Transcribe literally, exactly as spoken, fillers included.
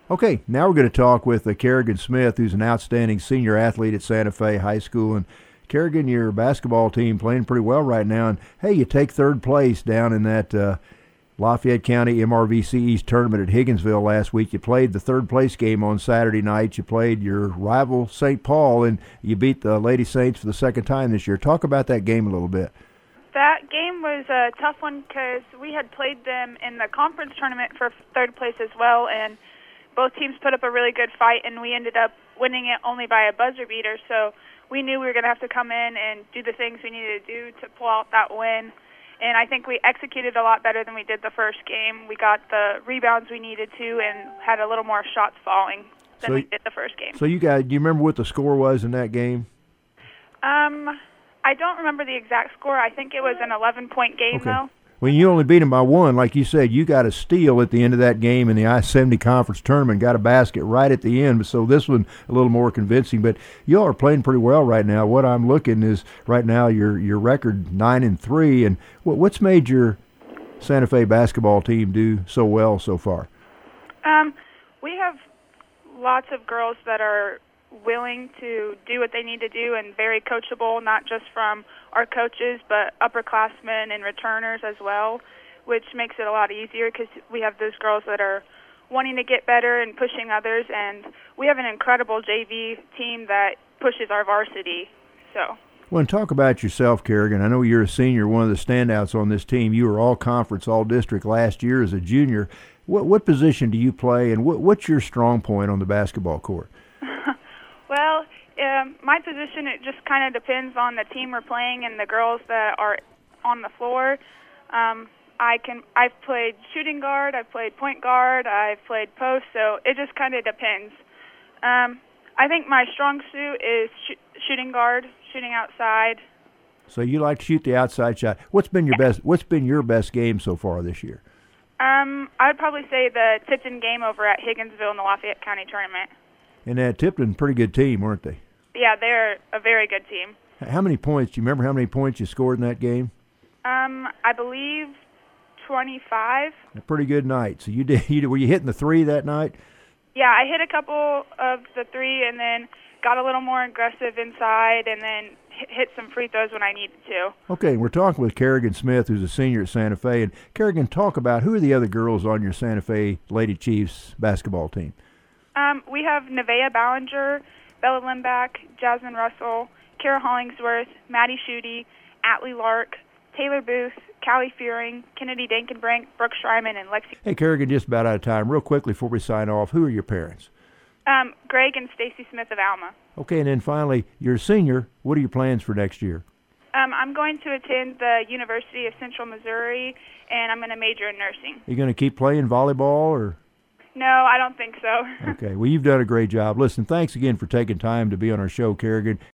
Okay, now we're going to talk with uh, Kerrigan Smith, who's an outstanding senior athlete at Santa Fe High School. And Kerrigan, your basketball team playing pretty well right now. And hey, you take third place down in that uh, Lafayette County M R V C East tournament at Higginsville last week. You played the third place game on Saturday night. You played your rival Saint Paul, and you beat the Lady Saints for the second time this year. Talk about that game a little bit. That game was a tough one because we had played them in the conference tournament for third place as well, and both teams put up a really good fight, and we ended up winning it only by a buzzer beater. So we knew we were going to have to come in and do the things we needed to do to pull out that win. And I think we executed a lot better than we did the first game. We got the rebounds we needed to and had a little more shots falling than So- we did the first game. So you guys, do you remember what the score was in that game? Um, I don't remember the exact score. I think it was an eleven-point game, Okay. though. When you only beat them by one, like you said, you got a steal at the end of that game in the I seventy conference tournament, got a basket right at the end. So this one a little more convincing. But y'all are playing pretty well right now. What I'm looking is right now your your record nine and three. And what, what's made your Santa Fe basketball team do so well so far? Um, we have lots of girls that are willing to do what they need to do and very coachable, not just from our coaches, but upperclassmen and returners as well, which makes it a lot easier because we have those girls that are wanting to get better and pushing others, and we have an incredible J V team that pushes our varsity. So. Well, and talk about yourself, Kerrigan. I know you're a senior, one of the standouts on this team. You were all conference, all district last year as a junior. What what position do you play, and what what's your strong point on the basketball court? Well, um, my position, it just kind of depends on the team we're playing and the girls that are on the floor. Um, I can, I've played shooting guard, I've played point guard, I've played post, so it just kind of depends. Um, I think my strong suit is sh- shooting guard, shooting outside. So you like to shoot the outside shot. What's been your best? What's been your best game so far this year? Um, I'd probably say the Tipton game over at Higginsville in the Lafayette County tournament. And that Tipton, pretty good team, weren't they? Yeah, they're a very good team. How many points? Do you remember how many points you scored in that game? Um, I believe twenty-five. A pretty good night. So you did. You did, were you hitting the three that night? Yeah, I hit a couple of the three and then got a little more aggressive inside and then hit, hit some free throws when I needed to. Okay, we're talking with Kerrigan Smith, who's a senior at Santa Fe. And Kerrigan, talk about who are the other girls on your Santa Fe Lady Chiefs basketball team? Um, we have Nevaeh Ballinger, Bella Limbach, Jasmine Russell, Kara Hollingsworth, Maddie Schutte, Atlee Lark, Taylor Booth, Callie Fearing, Kennedy Dankenbrink, Brooke Schreiman, and Lexi. Hey, Kerrigan, just about out of time. Real quickly before we sign off, who are your parents? Um, Greg and Stacy Smith of Alma. Okay, and then finally, you're a senior. What are your plans for next year? Um, I'm going to attend the University of Central Missouri, and I'm going to major in nursing. Are you going to keep playing volleyball or? No, I don't think so. Okay, well, you've done a great job. Listen, thanks again for taking time to be on our show, Kerrigan.